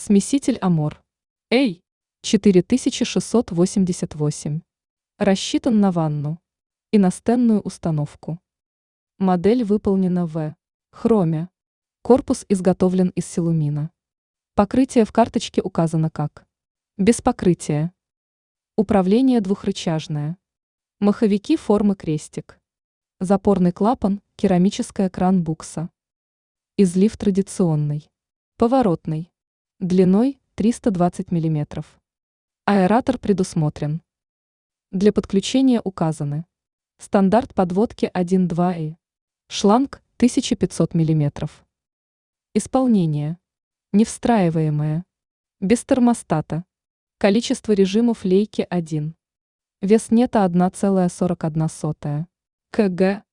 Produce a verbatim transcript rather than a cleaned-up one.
Смеситель Амор. Эй, четыре тысячи шестьсот восемьдесят восемь. Рассчитан на ванну и настенную установку. Модель выполнена в хроме. Корпус изготовлен из силумина. Покрытие в карточке указано как без покрытия. Управление двухрычажное. Маховики формы крестик. Запорный клапан, керамическая кран-букса. Излив традиционный. Поворотный. Длиной триста двадцать миллиметров. Аэратор предусмотрен. Для подключения указаны стандарт подводки один-два и шланг тысяча пятьсот миллиметров. Исполнение. Невстраиваемое. Без термостата. Количество режимов лейки один. Вес нета одна целая сорок одна сотая кг.